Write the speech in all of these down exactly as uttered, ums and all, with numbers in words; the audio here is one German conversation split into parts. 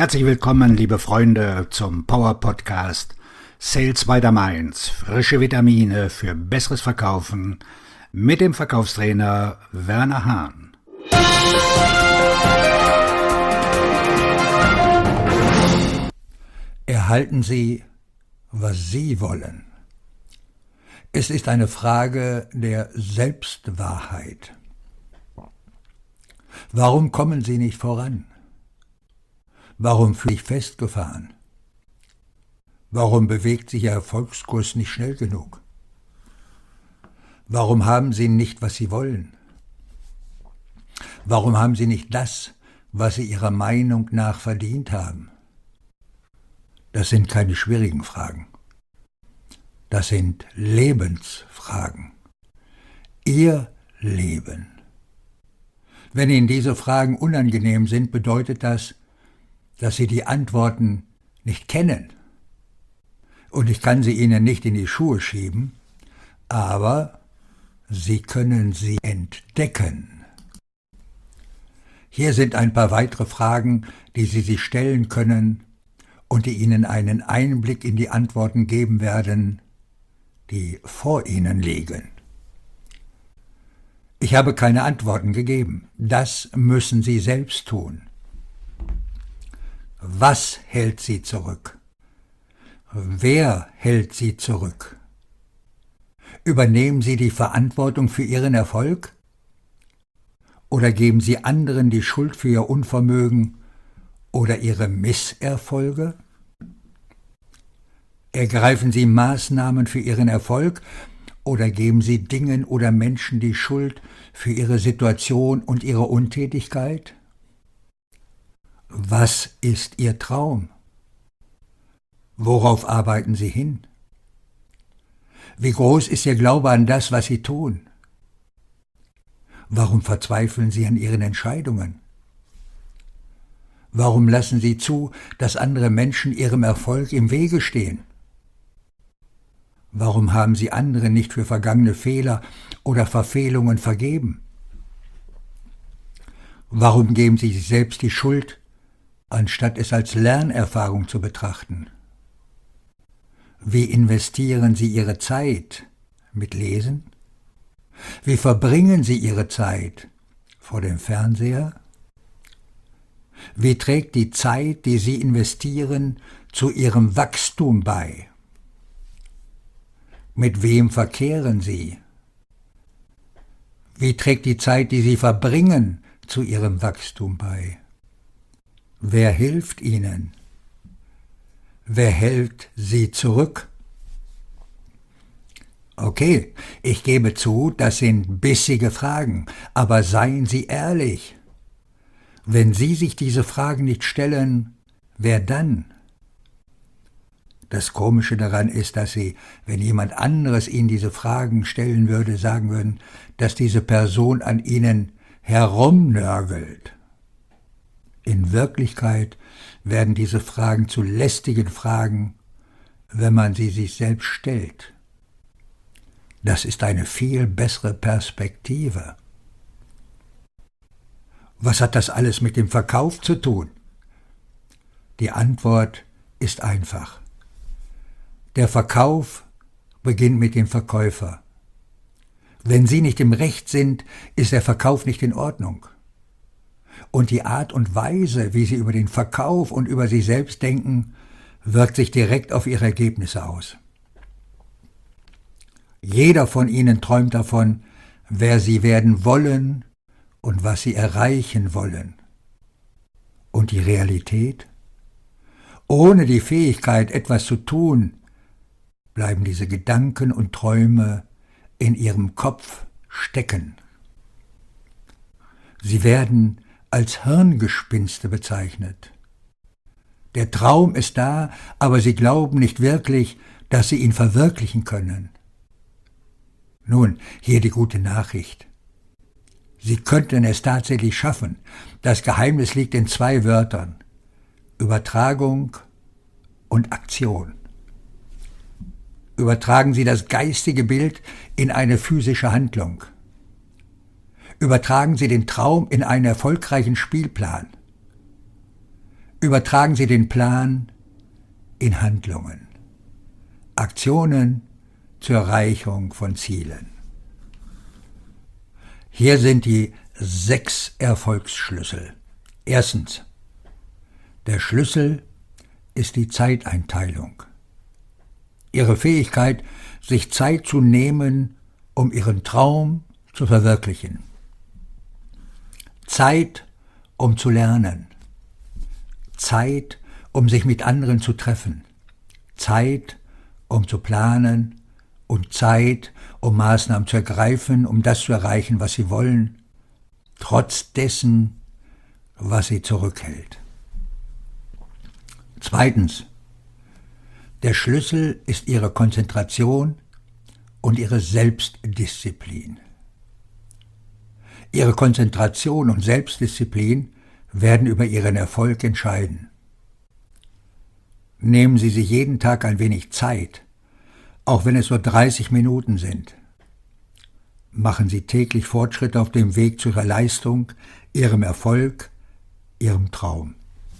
Herzlich willkommen, liebe Freunde, zum Power Podcast Sales by the Mainz. Frische Vitamine für besseres Verkaufen mit dem Verkaufstrainer Werner Hahn. Erhalten Sie, was Sie wollen. Es ist eine Frage der Selbstwahrheit. Warum kommen Sie nicht voran? Warum fühle ich festgefahren? Warum bewegt sich Ihr Erfolgskurs nicht schnell genug? Warum haben Sie nicht, was Sie wollen? Warum haben Sie nicht das, was Sie Ihrer Meinung nach verdient haben? Das sind keine schwierigen Fragen. Das sind Lebensfragen. Ihr Leben. Wenn Ihnen diese Fragen unangenehm sind, bedeutet das, dass Sie die Antworten nicht kennen. Und ich kann sie Ihnen nicht in die Schuhe schieben, aber Sie können sie entdecken. Hier sind ein paar weitere Fragen, die Sie sich stellen können und die Ihnen einen Einblick in die Antworten geben werden, die vor Ihnen liegen. Ich habe keine Antworten gegeben. Das müssen Sie selbst tun. Was hält Sie zurück? Wer hält Sie zurück? Übernehmen Sie die Verantwortung für Ihren Erfolg? Oder geben Sie anderen die Schuld für Ihr Unvermögen oder Ihre Misserfolge? Ergreifen Sie Maßnahmen für Ihren Erfolg oder geben Sie Dingen oder Menschen die Schuld für Ihre Situation und Ihre Untätigkeit? Was ist Ihr Traum? Worauf arbeiten Sie hin? Wie groß ist Ihr Glaube an das, was Sie tun? Warum verzweifeln Sie an Ihren Entscheidungen? Warum lassen Sie zu, dass andere Menschen Ihrem Erfolg im Wege stehen? Warum haben Sie andere nicht für vergangene Fehler oder Verfehlungen vergeben? Warum geben Sie sich selbst die Schuld, anstatt es als Lernerfahrung zu betrachten? Wie investieren Sie Ihre Zeit mit Lesen? Wie verbringen Sie Ihre Zeit vor dem Fernseher? Wie trägt die Zeit, die Sie investieren, zu Ihrem Wachstum bei? Mit wem verkehren Sie? Wie trägt die Zeit, die Sie verbringen, zu Ihrem Wachstum bei? Wer hilft Ihnen? Wer hält Sie zurück? Okay, ich gebe zu, das sind bissige Fragen, aber seien Sie ehrlich. Wenn Sie sich diese Fragen nicht stellen, wer dann? Das Komische daran ist, dass Sie, wenn jemand anderes Ihnen diese Fragen stellen würde, sagen würden, dass diese Person an Ihnen herumnörgelt. In Wirklichkeit werden diese Fragen zu lästigen Fragen, wenn man sie sich selbst stellt. Das ist eine viel bessere Perspektive. Was hat das alles mit dem Verkauf zu tun? Die Antwort ist einfach. Der Verkauf beginnt mit dem Verkäufer. Wenn Sie nicht im Recht sind, ist der Verkauf nicht in Ordnung. Und die Art und Weise, wie Sie über den Verkauf und über sich selbst denken, wirkt sich direkt auf Ihre Ergebnisse aus. Jeder von Ihnen träumt davon, wer Sie werden wollen und was Sie erreichen wollen. Und die Realität? Ohne die Fähigkeit, etwas zu tun, bleiben diese Gedanken und Träume in Ihrem Kopf stecken. Sie werden als Hirngespinste bezeichnet. Der Traum ist da, aber Sie glauben nicht wirklich, dass Sie ihn verwirklichen können. Nun, hier die gute Nachricht. Sie könnten es tatsächlich schaffen. Das Geheimnis liegt in zwei Wörtern: Übertragung und Aktion. Übertragen Sie das geistige Bild in eine physische Handlung. Übertragen Sie den Traum in einen erfolgreichen Spielplan. Übertragen Sie den Plan in Handlungen, Aktionen zur Erreichung von Zielen. Hier sind die sechs Erfolgsschlüssel. Erstens. Der Schlüssel ist die Zeiteinteilung. Ihre Fähigkeit, sich Zeit zu nehmen, um Ihren Traum zu verwirklichen. Zeit, um zu lernen. Zeit, um sich mit anderen zu treffen. Zeit, um zu planen. Und Zeit, um Maßnahmen zu ergreifen, um das zu erreichen, was Sie wollen, trotz dessen, was Sie zurückhält. Zweitens. Der Schlüssel ist Ihre Konzentration und Ihre Selbstdisziplin. Ihre Konzentration und Selbstdisziplin werden über Ihren Erfolg entscheiden. Nehmen Sie sich jeden Tag ein wenig Zeit, auch wenn es nur dreißig Minuten sind. Machen Sie täglich Fortschritte auf dem Weg zu Ihrer Leistung, Ihrem Erfolg, Ihrem Traum.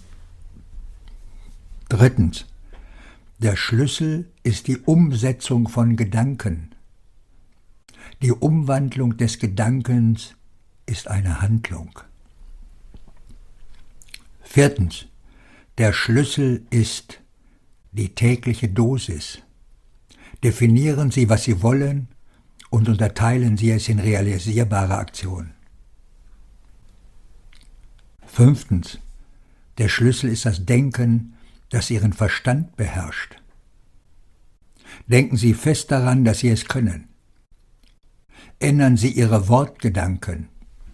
Drittens. Der Schlüssel ist die Umsetzung von Gedanken. Die Umwandlung des Gedankens ist eine Handlung. Viertens. Der Schlüssel ist die tägliche Dosis. Definieren Sie, was Sie wollen, und unterteilen Sie es in realisierbare Aktionen. Fünftens. Der Schlüssel ist das Denken, das Ihren Verstand beherrscht. Denken Sie fest daran, dass Sie es können. Ändern Sie Ihre Wortgedanken.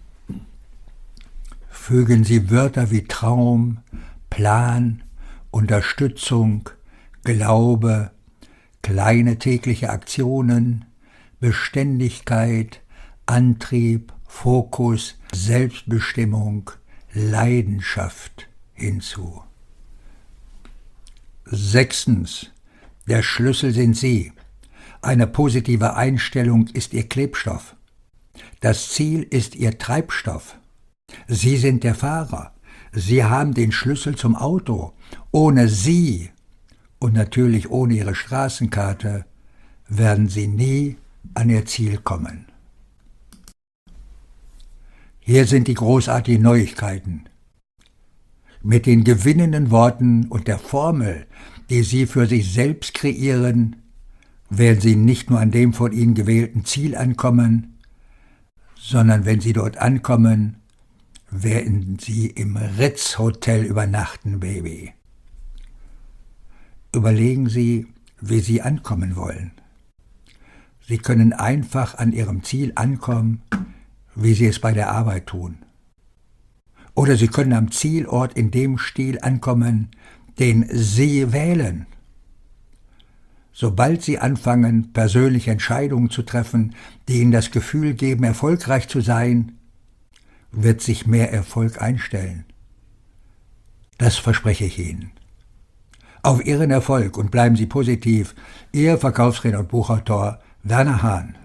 Fügen Sie Wörter wie Traum, Plan, Unterstützung, Glaube, kleine tägliche Aktionen, Beständigkeit, Antrieb, Fokus, Selbstbestimmung, Leidenschaft hinzu. Sechstens. Der Schlüssel sind Sie. Eine positive Einstellung ist Ihr Klebstoff. Das Ziel ist Ihr Treibstoff. Sie sind der Fahrer. Sie haben den Schlüssel zum Auto. Ohne Sie und natürlich ohne Ihre Straßenkarte werden Sie nie an Ihr Ziel kommen. Hier sind die großartigen Neuigkeiten. Mit den gewinnenden Worten und der Formel, die Sie für sich selbst kreieren, werden Sie nicht nur an dem von Ihnen gewählten Ziel ankommen, sondern wenn Sie dort ankommen, werden Sie im Ritz-Hotel übernachten, Baby. Überlegen Sie, wie Sie ankommen wollen. Sie können einfach an Ihrem Ziel ankommen, wie Sie es bei der Arbeit tun. Oder Sie können am Zielort in dem Stil ankommen, den Sie wählen. Sobald Sie anfangen, persönliche Entscheidungen zu treffen, die Ihnen das Gefühl geben, erfolgreich zu sein, wird sich mehr Erfolg einstellen. Das verspreche ich Ihnen. Auf Ihren Erfolg und bleiben Sie positiv. Ihr Verkaufsredner und Buchautor Werner Hahn.